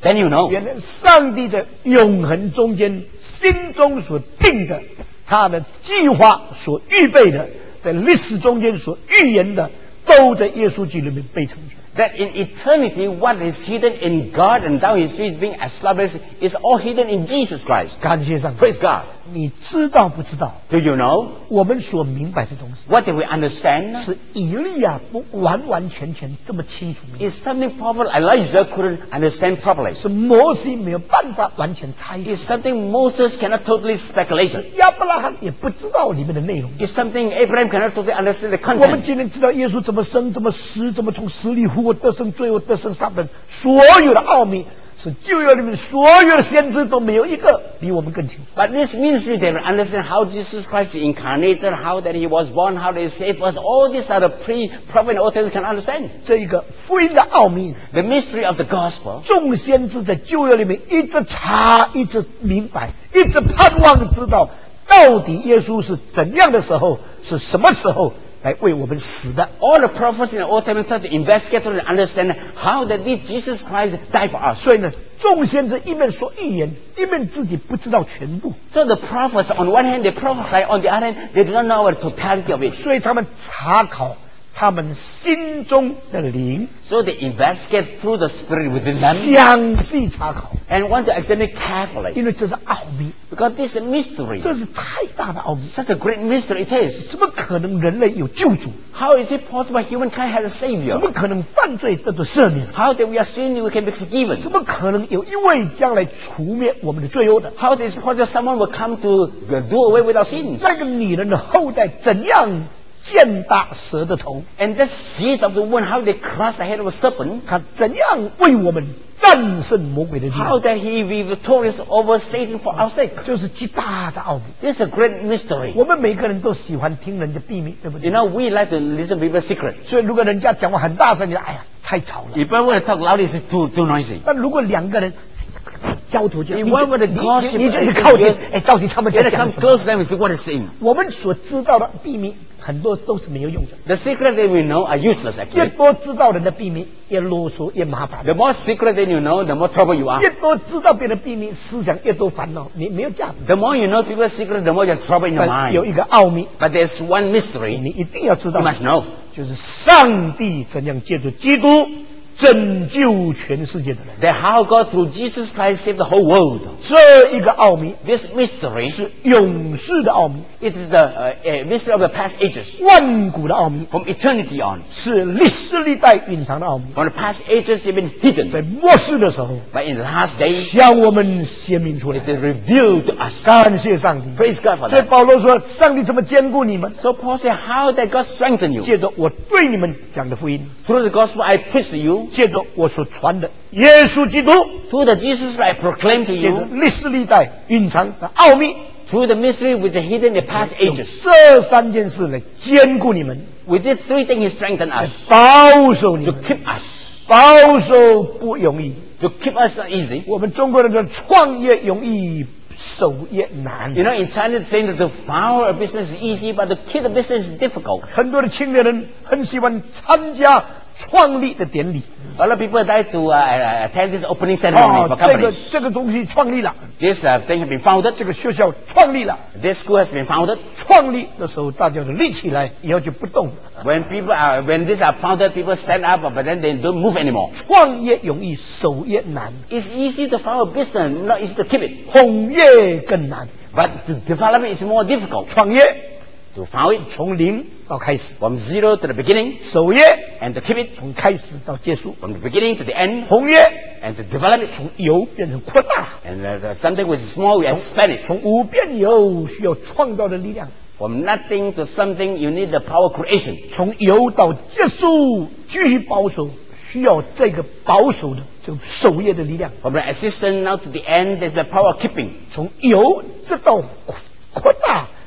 Then you know. 原来上帝的永恒中间心中所定的，他的计划所预备的，在历史中间所预言的，都在耶稣基督里面被成全。 That in eternity, what is hidden in God and now His is being established is all hidden in Jesus Christ. 感谢上帝。 Praise God. 你知道不知道？ Do you know 我们所明白的东西， what do we understand? 是以利亚不完完全全这么清楚明白， Is something prophet Elijah couldn't understand properly. 是摩西没有办法完全猜测， Is something Moses cannot totally speculate. 亚伯拉罕也不知道里面的内容。 Is something Abraham cannot totally understand the 我们 content. 今天知道耶稣怎么生，怎么死，怎么从死里复活，得胜罪恶，得胜上本，所有的奥秘是旧约里面所有的先知都没有一个比我们更清楚。 But this ministry, they will understand how Jesus Christ is incarnated, how that He was born, how that He saved us. All these are the pre-prophet and Old Testament can understand. 这一个福音的奥秘， The mystery of the gospel. 众先知在旧约里面一直查，一直明白，一直盼望知道，到底耶稣是怎样的时候，是什么时候来为我们死的。 All the prophets in the Old Testament start to investigate and understand how that did Jesus Christ die for us. 所以呢，众先知一面说预言，一面自己不知道全部， So the prophets, on one hand, they prophesy, on the other hand, they do not know the totality of it. 所以他们查考他们心中的灵， So they investigate through the Spirit within them 详细查考， and want to examine it carefully. 因为这是奥秘， Because this is a mystery. 这是太大的奥秘， Such a great mystery it is. 怎么可能人类有救主？ How is it possible humankind has a 怎 Savior? 么可能犯罪得到赦免？ How that we are sinning, we can be forgiven? 怎么可能有一位将来除灭我们的罪恶的？ How is it possible someone will come to do away with our sins? 那个女人的后代怎样践踏蛇的头？ And the seed of the woman, how they crush the head of a serpent? 她怎样为我们战胜魔鬼的力 How 量？ that he be victorious over Satan for our sake? 就是极大的奥秘。 This is a great mystery. 我们每个人都喜欢听人的秘密，对不 You 对？ know, we like to listen to people's secret. 所以如果人家讲话很大声，你说哎呀太吵了。 If I were to talk loudly, it's too, too noisy. 但如果两个人交头接 If 耳， one were to 你 gossip, 你你就 and 是靠近 you-， 哎，到底他们 When 在 it 讲 comes 什么？ close, then we see what is in. 我们所知道的秘密很多都是没有用的。 The secret that we know are useless 越 actually. 多知道人的秘密，越啰嗦，越麻烦。 The more secret that you know, the more trouble you are. 越多知道别人的秘密，思想越多烦恼，你没有价值。 The more you know people's secret, the more you have trouble in your 但有 mind. 一个奥秘， But there's one mystery 你一定要知道 you，must know. 就是上帝怎样借着基督拯救全世界的人。 That how God through Jesus Christ saved the whole world. 这一个奥秘 This mystery, 是永世的奥秘， it is the uh, uh, mystery of the past ages. 万古的奥秘， From eternity on. 是历史历代隐藏的奥秘。 From the past ages, they've been hidden. 在末世的时候， But in the last days, 向我们显明出来 it。is revealed to us. 感谢上帝。 Praise God for 所以 that. 保罗说：“上帝怎么兼顾你们？ So Paul said, how that God strengthened you. 借着我对你们讲的福音， Through the gospel I preach to you. 借着我所传的耶稣基督， Through the Jesus I proclaim to 借着 you. 历史历代隐藏的奥秘， Through the mystery which is hidden in the past 用 ages. 这三件事来兼顾你们， With these three things, He strengthened 来 us. 保守你 To 们。 keep us. 保守不容易， To keep us not easy. 我们中国人说创业容易，守业难。 You know, in China, it's saying that to found a business is easy, but to keep a business is difficult. 很多的青年人很喜欢参加创立的典礼。 A lot of people like to uh, uh, attend this opening ceremony 哦 for， 这个 companies. 这个东西创立了， This uh, thing has been founded. 这个学校创立了， This school has been founded. 创立的时候大家都立起来，以后就不动了。 When people are, when these are founded, people stand up, but then they don't move anymore. 创业容易，守业难， It's easy to found a business, not easy to keep it. 统业更难。 But the development is more difficult. 创业 To found it 从零到开始， from zero to the beginning 守业 and to keep it 从开始到结束， from the beginning to the end 红业 and to develop it. 从有变成扩大， And uh, the- something which is small, we expand it. 从无变有需要创造的力量， From nothing to something, you need the power of creation. 从有到结束继续保守，需要这个保守的就守业的力量。 From the existence now to the end, there's the power of keeping. 从有直到扩扩大，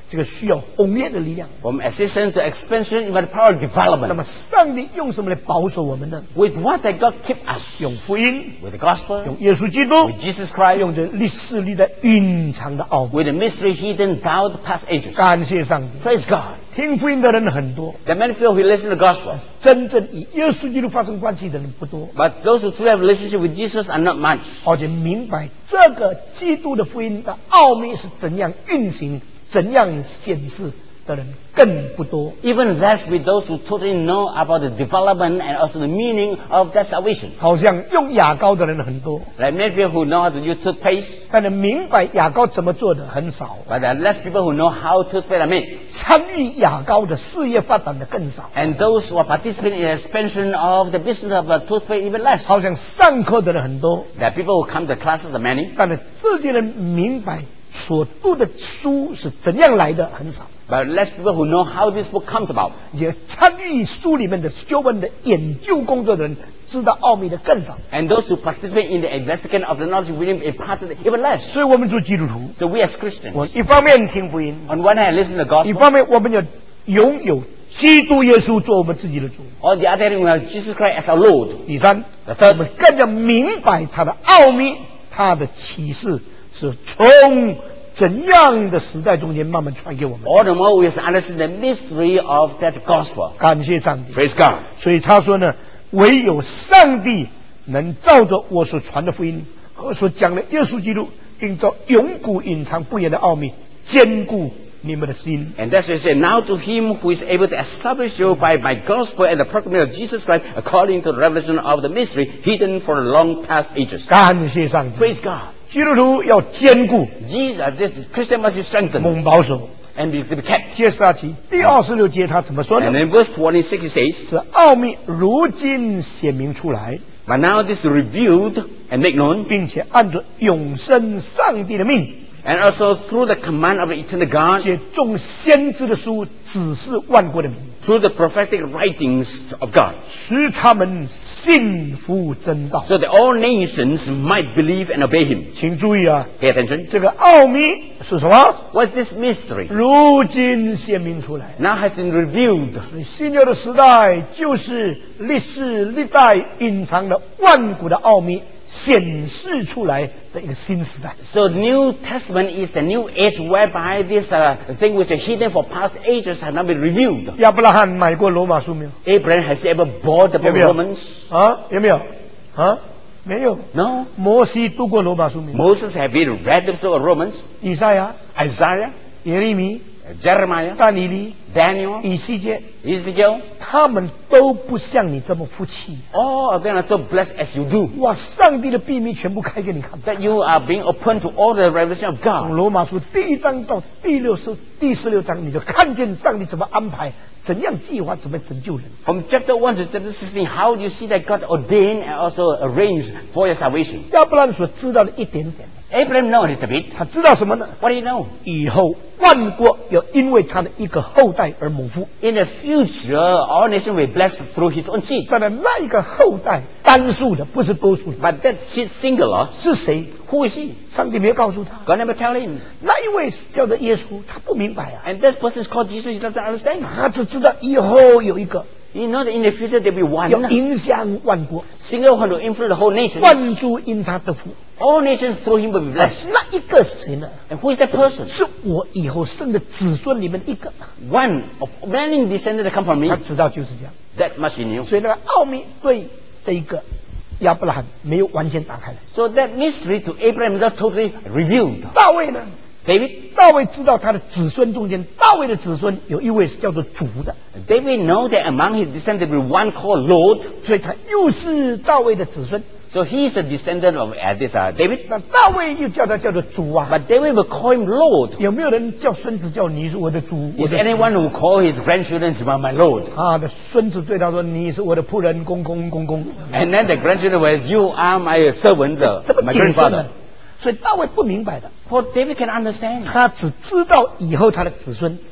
这个需要红叶的力量。 From existence to expansion, even the power of 那 development. 么上帝用什么来保守我们呢？ With what that God keep us? 用福音， With the gospel, 用耶稣基督， with Jesus Christ, 用着历史里的蕴藏的奥秘。 with the mystery hidden down the past ages. 感谢上帝， Praise God. 听福音的人很多， There are many people who listen to the gospel, 真正与耶稣基督发生关系的人不多， but those who truly have a relationship with Jesus are not much. 而且明白这个基督的福音的奥秘是怎样运行、怎样显示的人更不多。 Even less with those who totally know about the development and also the meaning of that salvation. 好像用牙膏的人很多， Like many people who know how to use toothpaste, 但是明白牙膏怎么做的很少， but there are less people who know how toothpaste are made. 参与牙膏的事业发展的更少。 And those who are participating in the expansion of the business of the toothpaste even less. 好像上课的人很多， There are people who come to classes are many, 但是这些人明白所读的书是怎样来的很少， but less people who know how this book comes about. 也参与书里面的修文的研究工作的人知道奥秘的更少。 And those who participate in the investigation of the knowledge within imparted even less. 所以我们做基督徒， So we as Christians, 我一方面听福音， on one hand listen to the 一 gospel, 方面我们要拥有基督耶稣做我们自己的主。 on the other hand we have Jesus Christ as our Lord. 第三， The third, 我们更要明白他的奥秘，他的启示是从怎样的时代中间慢慢传给我们。 all the more we have to understand the mystery of that gospel. 感谢上帝。 Praise God. 所以他说呢，唯有上帝能照着我所传的福音和所讲的耶稣基督，并照永古隐藏不言的奥秘，坚固你们的心。 And that's why he said, now to him who is able to establish you by my gospel and the proclamation of Jesus Christ according to the revelation of the mystery hidden for the long past ages. 感谢上帝。 Praise God. 基督徒要坚固、 Jesus, this Christian must be strengthened 蒙保守。 and be, be kept. 帖撒提第二十六节他怎么说呢 And？in verse twenty-six he says, 是奥秘如今显明出来， but now this is revealed and made known, 并且按着永生上帝的命， and also through the command of the eternal God, 借众先知的书指示万国的民， through the prophetic writings of God, 使他们信服真道。 so that all nations might believe and obey him. 请注意啊， Pay attention. 这个奥秘是什么？ What's this mystery? 如今显明出来。 Now has been revealed. 所以新约的时代就是历世历代隐藏的万古的奥秘显示出来的一个新时代。 So the New Testament is the new age whereby this uh, thing which is hidden for past ages has now been revealed. 亚伯拉罕买过罗马书没有？ Abraham has ever bought the book 有 of 没有 Romans? 啊？有没有？啊？没有。 No. 摩西读过罗马书没有？ Moses have been read the book of Romans, 以赛亚、 Isaiah, 耶利米、 Jeremiah, 但以理、 Daniel, 以西结， Ezekiel. 他们都不像你这么福气。 All of them are so blessed as you do. 哇，上帝的秘密全部开给你看。 That you are being open to all the revelation of 从 God. 罗马书第一章到第六十第十六章，你就看见上帝怎么安排，怎样计划，怎么拯救人。 From chapter one to chapter sixteen, how do you see that God ordained and also arranged for your salvation? 亚伯拉罕所知道的一点点， Abraham know a little bit. 他知道什么呢？ What do you know? 以后万国要因为他的一个后代而蒙福。 In the future, all nations will be blessed through his own seed. 当然，那一个后代单数的，不是多数的， But that seed singular, 是谁？ who is he? 上帝没有告诉他。 God never tell him. 那一位叫做耶稣，他不明白啊， And that person is called Jesus, he doesn't understand. 他只知道以后有一个 You know that in the future there will be 要 one 影响万国， single one to influence the whole nation. 万族因他得福。 All nations through him will be 那 blessed. 那一个是谁呢？ And who is that person? 是我以后生的子孙里面的一个。 One of many descendants that come from me. 他知道就是这样， That much he knew. 所以那个奥秘对这一个亚伯拉罕没有完全打开来。 So that mystery to Abraham is not totally revealed. 大卫呢？ David, 大卫知道他的子孙中间，大卫的子孙有一位是叫做主的， David know that among his descendants there will be one called Lord. 所以他又是大卫的子孙。 So he is the descendant of uh, this uh, David. 那大卫又叫他叫做主啊。 But David will call him Lord. 有没有人叫孙子叫你是我的主？我 Is 的主 anyone who call his grandchildren to be my Lord? 他的孙子对他说：“你是我的仆人，公公公公。” And then the grandchildren will say, you are my servant, uh, 这么 my 谨慎 grandfather. 的，所以大卫不明白的， For David can understand. 他只知道以后他的子孙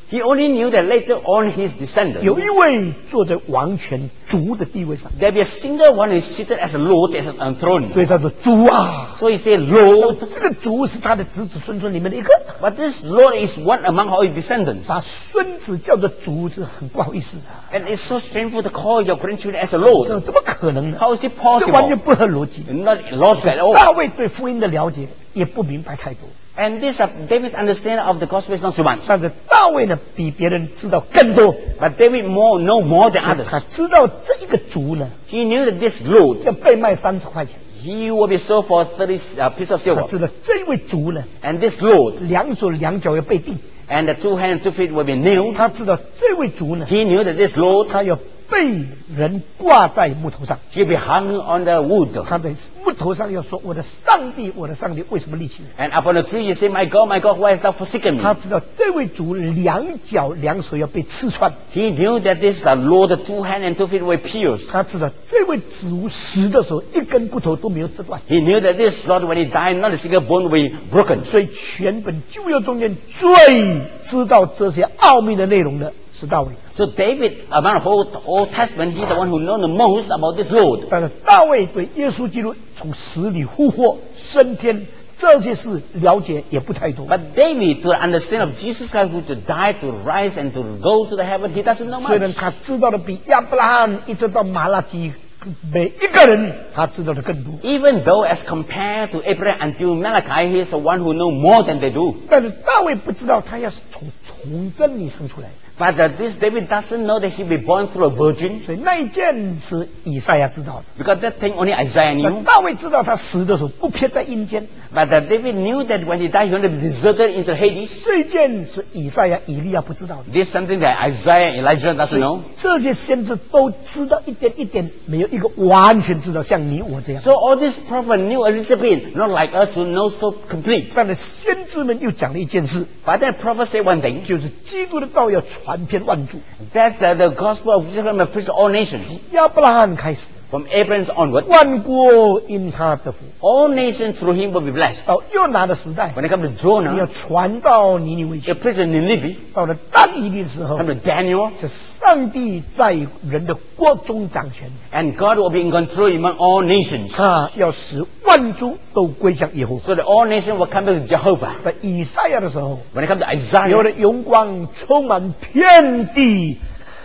He only knew that later on his descendants, 有一位坐在王权主的地位上， there be a single one who is seated as a Lord as an throne. 所以他说主啊， So he said, Lord, 这个主是他的子子孙孙里面的一个， but this Lord is one among all his descendants. 把孙子叫做主，这很不好意思啊， And it's so shameful to call your grandchildren as a 这 Lord. 怎么可能呢？ How is it 这完全 possible? 不合逻辑。 Not logical at all. 大卫对福音的了解也不明白太多， And this uh, David's understanding of the gospel is not so much. 但是大卫呢，比别人知道更多。 But David more know more than 他 others. 知道这一个族呢， He knew that this Lord, 要被卖三十块钱。 he will be sold for thirty uh, pieces of 他 silver. 知道这位族呢， And this Lord, 两手两脚要被钉。 and the two hands, two feet will be nailed. 他知道这位族呢， He knew that this Lord, 他要被人挂在木头上。 he'll be hung on the wood. 他在木头上要说：“我的上帝，我的上帝，为什么离弃我？” And upon the tree, he said, My God, my God, why hast thou forsaken 他 me? 知道这位族两脚两手要被刺穿。 He knew that this the Lord, the two hands and two feet were pierced. 他知道这位族死的时候一根骨头都没有吃断。 He knew that this Lord, when he died, not a single bone will be broken. 所以全本旧约中间最知道这些奥秘的内容的是大卫。 So David, among the whole Old Testament, he's the one who knows the most about this Lord. 但是大卫对耶稣基督从死里复活、升天这些事了解也不太多。 But David, to understand of Jesus Christ, who to die, to rise, and to go to the heaven, he doesn't know 虽然 much. 他知道的比亚伯拉罕一直到马拉基每一个人他知道的更多。 Even though, as compared to Abraham until Malachi, he is the one who knows more than they do. 但是大卫不知道他要是从从真里生出来， But uh, this David doesn't know that he'll be born through a virgin, 所以那一件是以赛亚知道的。 because that thing only Isaiah 那 knew. 大卫知道他死的时候不撇在阴间， But uh, David knew that when he died, he's going to be deserted into Hades. 这一件是以赛亚、以利亚不知道的。 This is something that Isaiah, Elijah doesn't know. 这些先知都知道一点一点，没有一个完全知道，像你我这样。 So all these prophets knew a little bit, not like us who know so complete. 但是先知们又讲了一件事， But that prophet said one thing, 就是基督的道要传遍万族， that uh, the gospel of Jesus Christ must preach to all nations. 亚伯拉罕开始， From Abraham onward, 万国因他得福。 all nations through him will be blessed. 到约拿的时代， When it comes to 你要 Jonah, 传到尼尼微 he 去； preached in Nineveh. 到了但以理的时候， Come to Daniel, 是上帝在人的国中掌权， and God will be in control among all nations. 他要使万族都归向耶和华。 So that all nations will come back to Jehovah. 在以赛亚的时候， When it comes to 有 Isaiah, 的荣光充满遍地。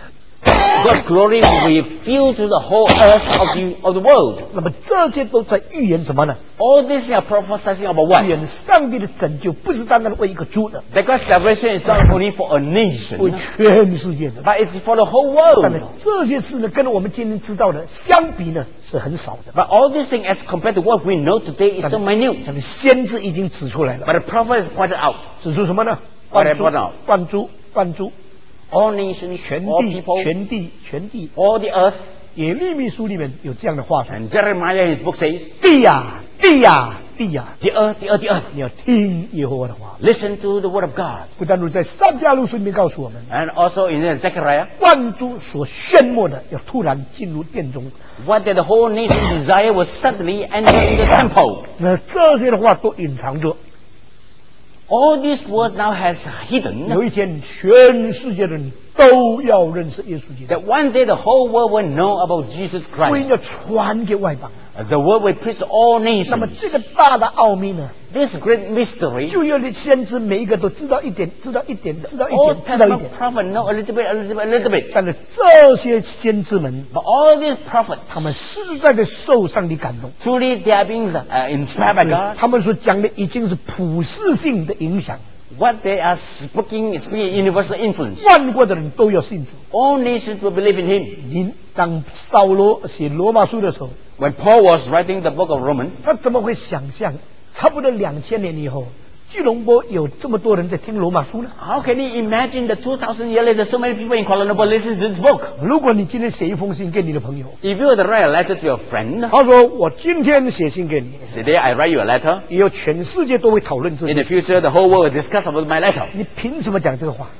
God's glory will be filled to the whole earth of the, of the world. 那么这些都在预言什么呢？ All these are prophesying about 预 what? 言上帝的拯救不是单单为一个族的， Because salvation is not only for a 为 nation, 全世界的。 but it's for the whole 但是 world. 这些事呢，跟我们今天知道的相比呢，是很少的。 But all these things, as compared to what we know today, is so minute. 但是先知已经指出来了， But the prophet has pointed out 指出什么呢？ What 万 I 族 brought out.， 万族，万族， all nations, 全 all 地， people, 全地，全地。 all the earth. 耶利米书里面有这样的话说： And Jeremiah in his book says, 地呀，地呀，地呀， the earth, the earth, the earth. 你要听耶和华的话。 Listen to the word of God. 不但如在上加路书里面告诉我们， And also in Zechariah, 万族所炫目的要突然进入殿中。 what that the whole nation desire was suddenly enter in the temple. 那这些的话都隐藏着， All these words now has hidden 有一天全世界的人都要认识耶稣基督， that one day the whole world will know about Jesus 福音 Christ. 要传给外邦。 The word will preach to all 那么 nations. 这个大的奥秘呢， This great mystery, 旧约的先知每一个都知道一点，知道一点，知道一 all 点，知道一 Testament 点。 prophets know a little bit, a little bit, a little bit. 但是这些先知们， But all these prophets, 他们实在的受上帝感动， truly they are being uh, inspired by God. 他们所讲的已经是普世性的影响， What they are speaking is being universal influence. 万国的人都要信主。 All nations will believe in him. 您当扫罗写罗马书的时候， When Paul was writing the book of Romans, 他怎么会想象差不多两千年以后，吉隆坡有这么多人在听罗马书呢？ how can you imagine that two thousand years later so many people in Kuala Lumpur listen to this book? 如果你今天写一封信给你的朋友， If you were to write a letter to your friend, 他说我今天写信给你， today I write you a letter. 以后全世界都会讨论这 In 些 the，future, the whole world will discuss about my letter. 你凭什么讲这个话？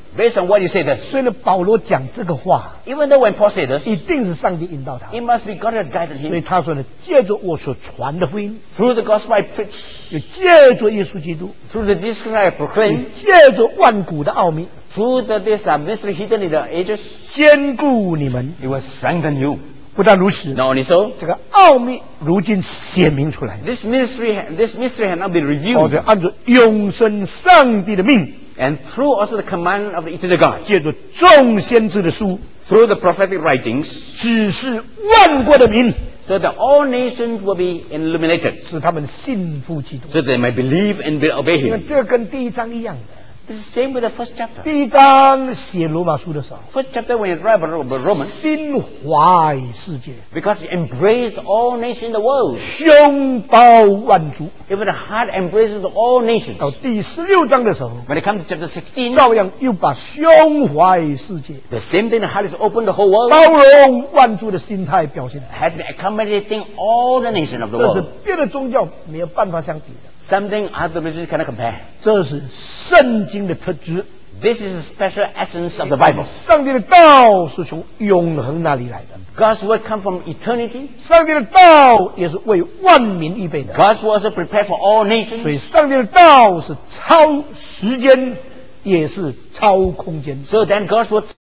Based on what you say this. 所以呢，保罗讲这个话， Even though when Paul said this, 一定是上帝引导他。 it must be God has guided 所以 him. 他说呢，借着我所传的福音， Through the gospel I preach, 就借着耶稣基督， through the Jesus Christ I proclaim, 借着万古的奥秘， through the this uh, mystery hidden in the ages, 坚固你们。 it will strengthen you. 不但如此， Not only so, 这个奥秘如今显明出来， this ministry, this mystery has not been 或 revealed, 者按照永生上帝的命， and through also the command of the eternal God, 借着众先知的书， through the prophetic writings, 指示万国的民， so that all nations will be illuminated, 使他们信服基督。 so they may believe and be- obey 因为 him. 这跟第一章一样的。 This is the same with the first chapter. 第一章写罗马书的时候， First chapter when you write about Romans, 心怀世界， because it embraced all nations in the world. 胸包万族。 Even the heart embraces all nations. 到第十六章的时候， When it comes to chapter sixteen, 照样又把胸怀世界、 the same thing, the heart is open to the whole world, 包容万族的心态表现出来。 has been accommodating all the nations of the 这是 world. 别的宗教没有办法相比的， Something other religions cannot compare. 这是圣经的特质。 This is the special essence of the Bible. 上帝的道是从永恒那里来的， God's word comes from eternity. 上帝的道也是为万民预备的， God's word is also prepared for all 所以 nations. 上帝的道是超时间，也是超空间。 So then God's word